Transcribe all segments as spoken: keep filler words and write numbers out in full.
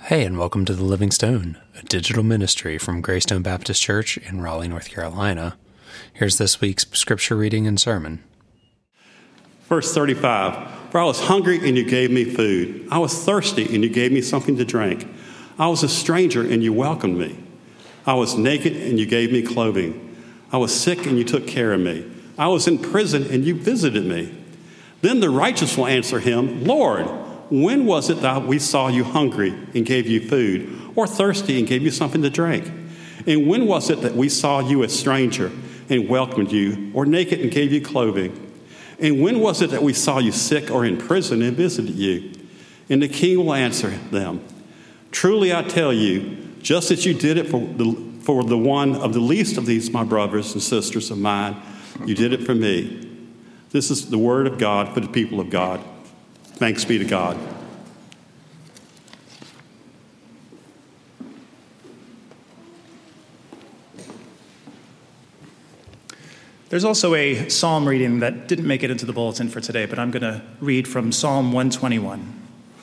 Hey, and welcome to The Living Stone, a digital ministry from Greystone Baptist Church in Raleigh, North Carolina. Here's this week's scripture reading and sermon. Verse thirty-five, for I was hungry and you gave me food. I was thirsty and you gave me something to drink. I was a stranger and you welcomed me. I was naked and you gave me clothing. I was sick and you took care of me. I was in prison and you visited me. Then the righteous will answer him, Lord, when was it that we saw you hungry and gave you food, or thirsty and gave you something to drink? And when was it that we saw you a stranger and welcomed you, or naked and gave you clothing? And when was it that we saw you sick or in prison and visited you? And the king will answer them, truly I tell you, just as you did it for the, for the one of the least of these my brothers and sisters of mine, you did it for me. This is the word of God for the people of God. Thanks be to God. There's also a psalm reading that didn't make it into the bulletin for today, but I'm going to read from Psalm one twenty-one.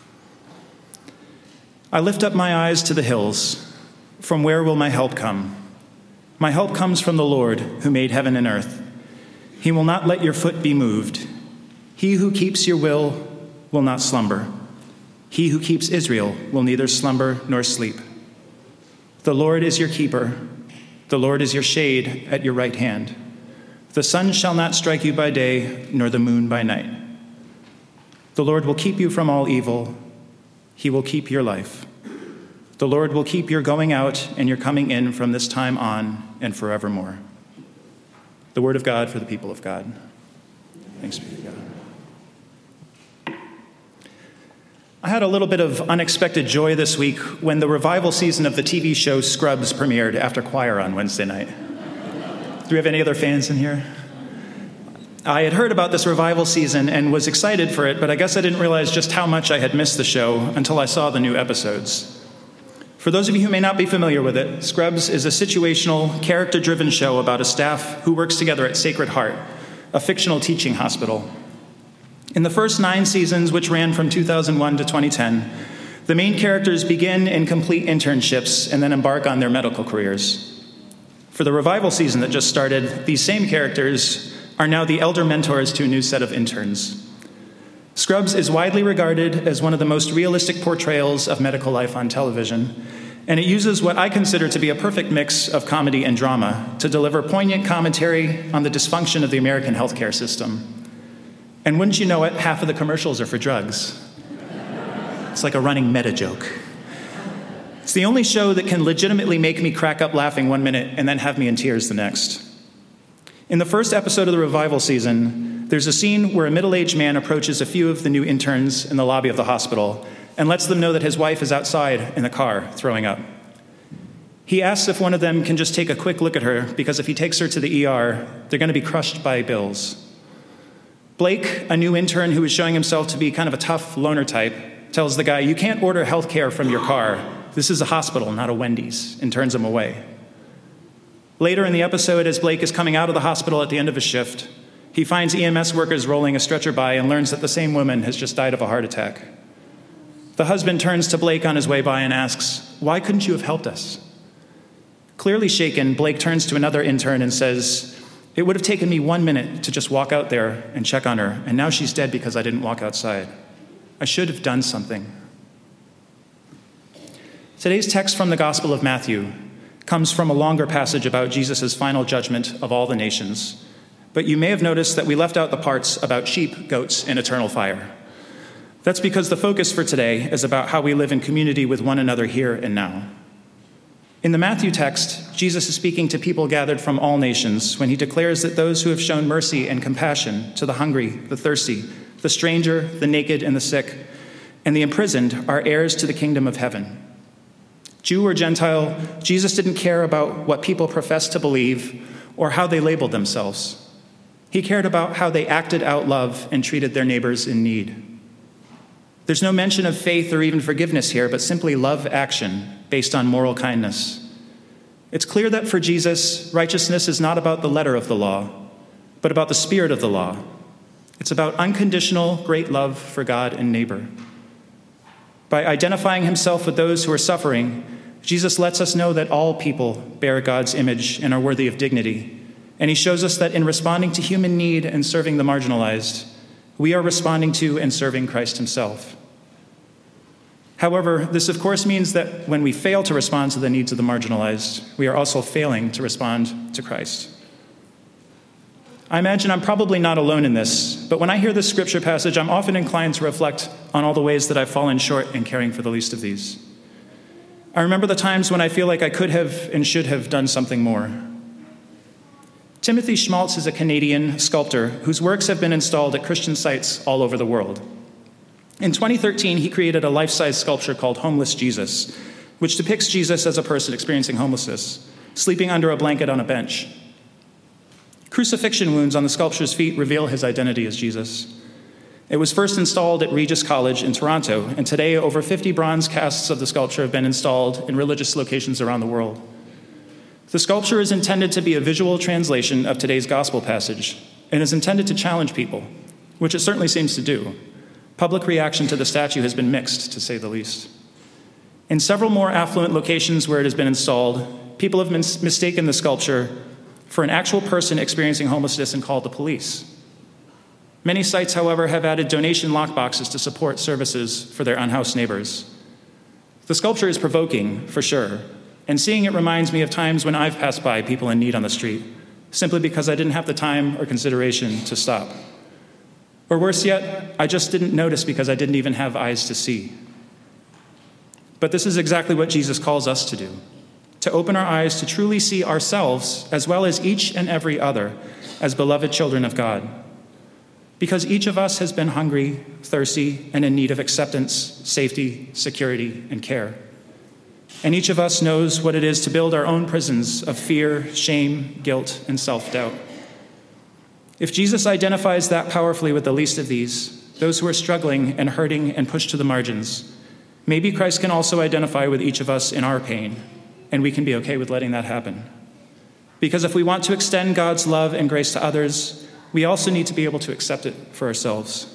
I lift up my eyes to the hills. From where will my help come? My help comes from the Lord, who made heaven and earth. He will not let your foot be moved. He who keeps your will will not slumber. He who keeps Israel will neither slumber nor sleep. The Lord is your keeper. The Lord is your shade at your right hand. The sun shall not strike you by day, nor the moon by night. The Lord will keep you from all evil. He will keep your life. The Lord will keep your going out and your coming in from this time on and forevermore. The word of God for the people of God. Thanks be to God. I had a little bit of unexpected joy this week when the revival season of the T V show Scrubs premiered after choir on Wednesday night. Do we have any other fans in here? I had heard about this revival season and was excited for it, but I guess I didn't realize just how much I had missed the show until I saw the new episodes. For those of you who may not be familiar with it, Scrubs is a situational, character-driven show about a staff who works together at Sacred Heart, a fictional teaching hospital. In the first nine seasons, which ran from two thousand one to twenty ten, the main characters begin and complete internships and then embark on their medical careers. For the revival season that just started, these same characters are now the elder mentors to a new set of interns. Scrubs is widely regarded as one of the most realistic portrayals of medical life on television, and it uses what I consider to be a perfect mix of comedy and drama to deliver poignant commentary on the dysfunction of the American healthcare system. And wouldn't you know it, half of the commercials are for drugs. It's like a running meta joke. It's the only show that can legitimately make me crack up laughing one minute and then have me in tears the next. In the first episode of the revival season, there's a scene where a middle-aged man approaches a few of the new interns in the lobby of the hospital and lets them know that his wife is outside in the car throwing up. He asks if one of them can just take a quick look at her, because if he takes her to the E R, they're going to be crushed by bills. Blake, a new intern who is showing himself to be kind of a tough loner type, tells the guy, you can't order health care from your car. This is a hospital, not a Wendy's, and turns him away. Later in the episode, as Blake is coming out of the hospital at the end of his shift, he finds E M S workers rolling a stretcher by and learns that the same woman has just died of a heart attack. The husband turns to Blake on his way by and asks, why couldn't you have helped us? Clearly shaken, Blake turns to another intern and says, it would have taken me one minute to just walk out there and check on her, and now she's dead because I didn't walk outside. I should have done something. Today's text from the Gospel of Matthew comes from a longer passage about Jesus' final judgment of all the nations. But you may have noticed that we left out the parts about sheep, goats, and eternal fire. That's because the focus for today is about how we live in community with one another here and now. In the Matthew text, Jesus is speaking to people gathered from all nations when he declares that those who have shown mercy and compassion to the hungry, the thirsty, the stranger, the naked, and the sick, and the imprisoned are heirs to the kingdom of heaven. Jew or Gentile, Jesus didn't care about what people professed to believe or how they labeled themselves. He cared about how they acted out love and treated their neighbors in need. There's no mention of faith or even forgiveness here, but simply love action based on moral kindness. It's clear that for Jesus, righteousness is not about the letter of the law, but about the spirit of the law. It's about unconditional, great love for God and neighbor. By identifying himself with those who are suffering, Jesus lets us know that all people bear God's image and are worthy of dignity. And he shows us that in responding to human need and serving the marginalized, we are responding to and serving Christ himself. However, this of course means that when we fail to respond to the needs of the marginalized, we are also failing to respond to Christ. I imagine I'm probably not alone in this, but when I hear this scripture passage, I'm often inclined to reflect on all the ways that I've fallen short in caring for the least of these. I remember the times when I feel like I could have and should have done something more. Timothy Schmaltz is a Canadian sculptor whose works have been installed at Christian sites all over the world. In twenty thirteen, he created a life-size sculpture called Homeless Jesus, which depicts Jesus as a person experiencing homelessness, sleeping under a blanket on a bench. Crucifixion wounds on the sculpture's feet reveal his identity as Jesus. It was first installed at Regis College in Toronto, and today over fifty bronze casts of the sculpture have been installed in religious locations around the world. The sculpture is intended to be a visual translation of today's gospel passage and is intended to challenge people, which it certainly seems to do. Public reaction to the statue has been mixed, to say the least. In several more affluent locations where it has been installed, people have mis- mistaken the sculpture for an actual person experiencing homelessness and called the police. Many sites, however, have added donation lockboxes to support services for their unhoused neighbors. The sculpture is provoking, for sure, and seeing it reminds me of times when I've passed by people in need on the street, simply because I didn't have the time or consideration to stop. Or worse yet, I just didn't notice because I didn't even have eyes to see. But this is exactly what Jesus calls us to do, to open our eyes to truly see ourselves, as well as each and every other, as beloved children of God. Because each of us has been hungry, thirsty, and in need of acceptance, safety, security, and care. And each of us knows what it is to build our own prisons of fear, shame, guilt, and self-doubt. If Jesus identifies that powerfully with the least of these, those who are struggling and hurting and pushed to the margins, maybe Christ can also identify with each of us in our pain, and we can be okay with letting that happen. Because if we want to extend God's love and grace to others, we also need to be able to accept it for ourselves.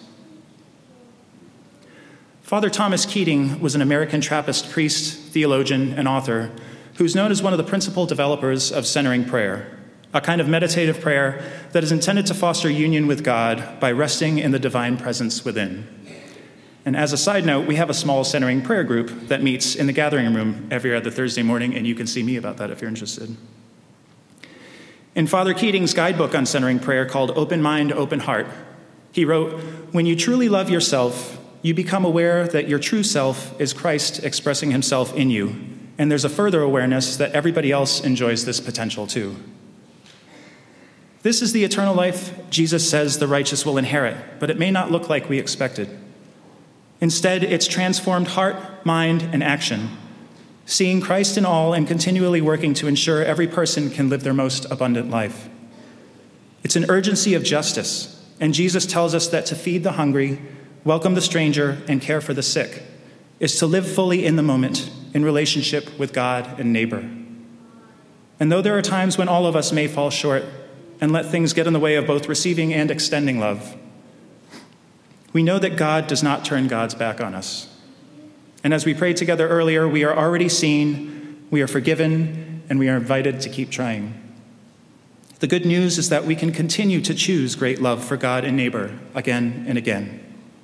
Father Thomas Keating was an American Trappist priest, theologian, and author who's known as one of the principal developers of centering prayer, a kind of meditative prayer that is intended to foster union with God by resting in the divine presence within. And as a side note, we have a small centering prayer group that meets in the gathering room every other Thursday morning, and you can see me about that if you're interested. In Father Keating's guidebook on centering prayer called Open Mind, Open Heart, he wrote, "When you truly love yourself, you become aware that your true self is Christ expressing himself in you, and there's a further awareness that everybody else enjoys this potential too. This is the eternal life Jesus says the righteous will inherit, but it may not look like we expected. Instead, it's transformed heart, mind, and action, seeing Christ in all and continually working to ensure every person can live their most abundant life. It's an urgency of justice, and Jesus tells us that to feed the hungry, welcome the stranger, and care for the sick is to live fully in the moment in relationship with God and neighbor. And though there are times when all of us may fall short and let things get in the way of both receiving and extending love, we know that God does not turn God's back on us. And as we prayed together earlier, we are already seen, we are forgiven, and we are invited to keep trying. The good news is that we can continue to choose great love for God and neighbor again and again.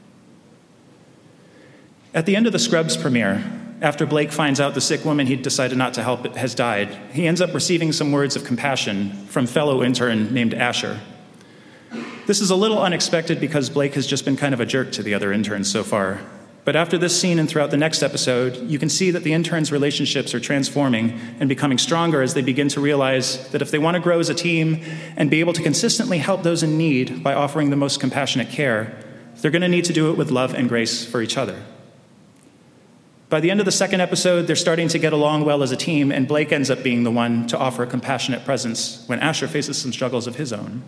At the end of the Scrubs premiere, after Blake finds out the sick woman he'd decided not to help has died, he ends up receiving some words of compassion from fellow intern named Asher. This is a little unexpected because Blake has just been kind of a jerk to the other interns so far. But after this scene and throughout the next episode, you can see that the interns' relationships are transforming and becoming stronger as they begin to realize that if they want to grow as a team and be able to consistently help those in need by offering the most compassionate care, they're going to need to do it with love and grace for each other. By the end of the second episode, they're starting to get along well as a team, and Blake ends up being the one to offer a compassionate presence when Asher faces some struggles of his own.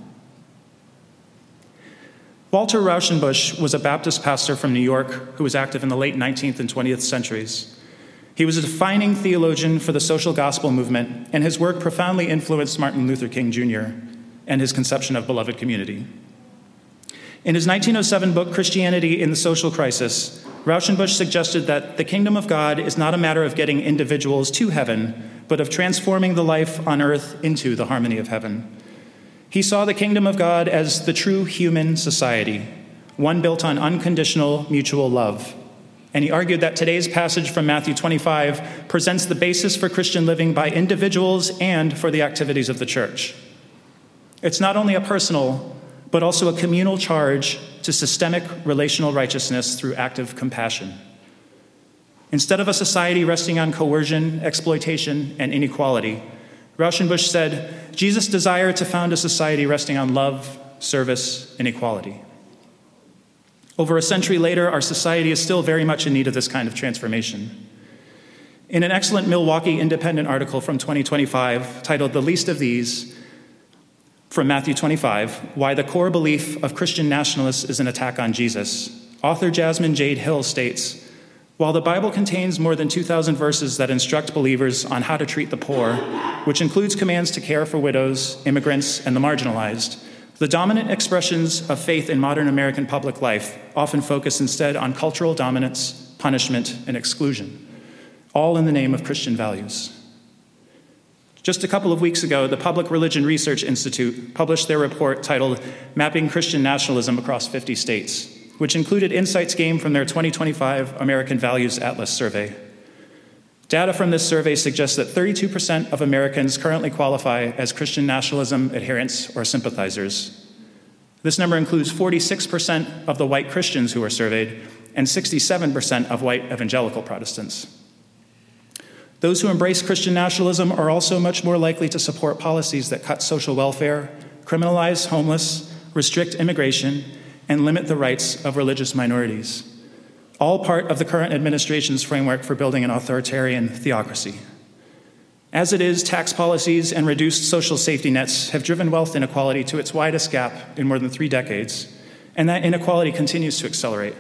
Walter Rauschenbusch was a Baptist pastor from New York who was active in the late nineteenth and twentieth centuries. He was a defining theologian for the social gospel movement, and his work profoundly influenced Martin Luther King Junior and his conception of beloved community. In his nineteen oh seven book, Christianity in the Social Crisis, Rauschenbusch suggested that the kingdom of God is not a matter of getting individuals to heaven, but of transforming the life on earth into the harmony of heaven. He saw the kingdom of God as the true human society, one built on unconditional mutual love. And he argued that today's passage from Matthew twenty-five presents the basis for Christian living by individuals and for the activities of the church. It's not only a personal, but also a communal charge to systemic relational righteousness through active compassion. Instead of a society resting on coercion, exploitation, and inequality, Rauschenbusch said, Jesus desired to found a society resting on love, service, and equality. Over a century later, our society is still very much in need of this kind of transformation. In an excellent Milwaukee Independent article from twenty twenty-five titled The Least of These, from Matthew twenty-five, Why the Core Belief of Christian Nationalists is an Attack on Jesus, author Jasmine Jade Hill states, while the Bible contains more than two thousand verses that instruct believers on how to treat the poor, which includes commands to care for widows, immigrants, and the marginalized, the dominant expressions of faith in modern American public life often focus instead on cultural dominance, punishment, and exclusion, all in the name of Christian values. Just a couple of weeks ago, the Public Religion Research Institute published their report titled Mapping Christian Nationalism Across fifty States, which included insights gained from their twenty twenty-five American Values Atlas survey. Data from this survey suggests that thirty-two percent of Americans currently qualify as Christian nationalism adherents or sympathizers. This number includes forty-six percent of the white Christians who are surveyed and sixty-seven percent of white evangelical Protestants. Those who embrace Christian nationalism are also much more likely to support policies that cut social welfare, criminalize homeless, restrict immigration, and limit the rights of religious minorities, all part of the current administration's framework for building an authoritarian theocracy. As it is, tax policies and reduced social safety nets have driven wealth inequality to its widest gap in more than three decades, and that inequality continues to accelerate.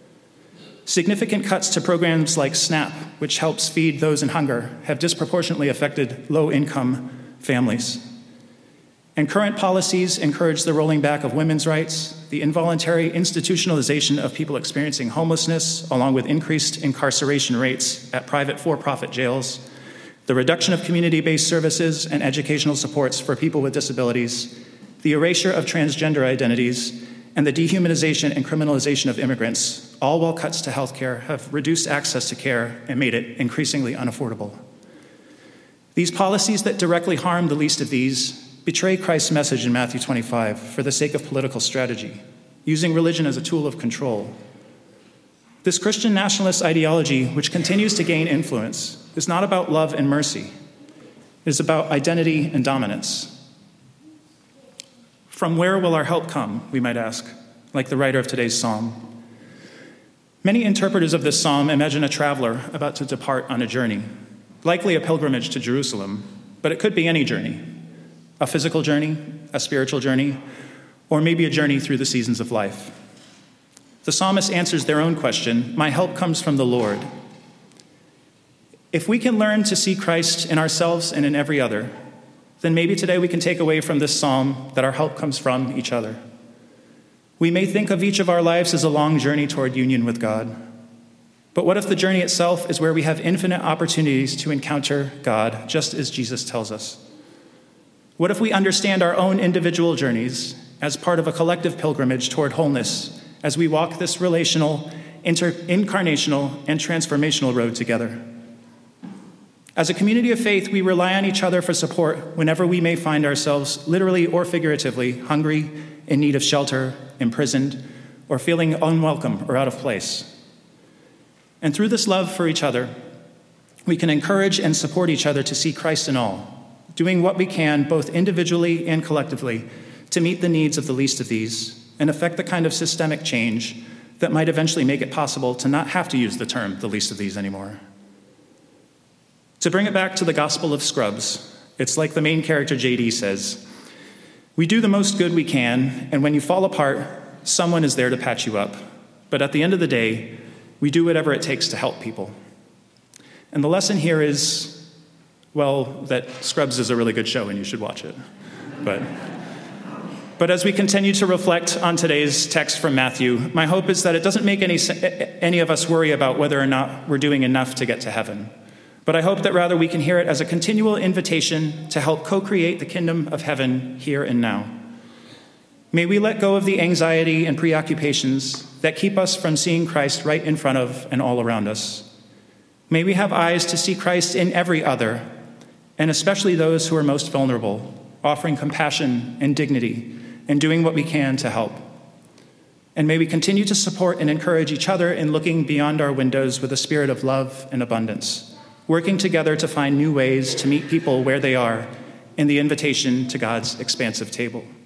Significant cuts to programs like SNAP, which helps feed those in hunger, have disproportionately affected low-income families. And current policies encourage the rolling back of women's rights, the involuntary institutionalization of people experiencing homelessness, along with increased incarceration rates at private for-profit jails, the reduction of community-based services and educational supports for people with disabilities, the erasure of transgender identities, and the dehumanization and criminalization of immigrants, all while cuts to healthcare have reduced access to care and made it increasingly unaffordable. These policies that directly harm the least of these betray Christ's message in Matthew twenty-five for the sake of political strategy, using religion as a tool of control. This Christian nationalist ideology, which continues to gain influence, is not about love and mercy. It is about identity and dominance. From where will our help come, we might ask, like the writer of today's psalm. Many interpreters of this psalm imagine a traveler about to depart on a journey, likely a pilgrimage to Jerusalem, but it could be any journey. A physical journey, a spiritual journey, or maybe a journey through the seasons of life. The psalmist answers their own question, my help comes from the Lord. If we can learn to see Christ in ourselves and in every other, then maybe today we can take away from this psalm that our help comes from each other. We may think of each of our lives as a long journey toward union with God. But what if the journey itself is where we have infinite opportunities to encounter God, just as Jesus tells us? What if we understand our own individual journeys as part of a collective pilgrimage toward wholeness as we walk this relational, inter- incarnational, and transformational road together? As a community of faith, we rely on each other for support whenever we may find ourselves, literally or figuratively, hungry, in need of shelter, imprisoned, or feeling unwelcome or out of place. And through this love for each other, we can encourage and support each other to see Christ in all, doing what we can, both individually and collectively, to meet the needs of the least of these and affect the kind of systemic change that might eventually make it possible to not have to use the term the least of these anymore. To bring it back to the Gospel of Scrubs, it's like the main character J D says, we do the most good we can, and when you fall apart, someone is there to patch you up. But at the end of the day, we do whatever it takes to help people. And the lesson here is, well, that Scrubs is a really good show and you should watch it. But But as we continue to reflect on today's text from Matthew, my hope is that it doesn't make any, any of us worry about whether or not we're doing enough to get to heaven. But I hope that rather we can hear it as a continual invitation to help co-create the kingdom of heaven here and now. May we let go of the anxiety and preoccupations that keep us from seeing Christ right in front of and all around us. May we have eyes to see Christ in every other, and especially those who are most vulnerable, offering compassion and dignity and doing what we can to help. And may we continue to support and encourage each other in looking beyond our windows with a spirit of love and abundance, working together to find new ways to meet people where they are in the invitation to God's expansive table.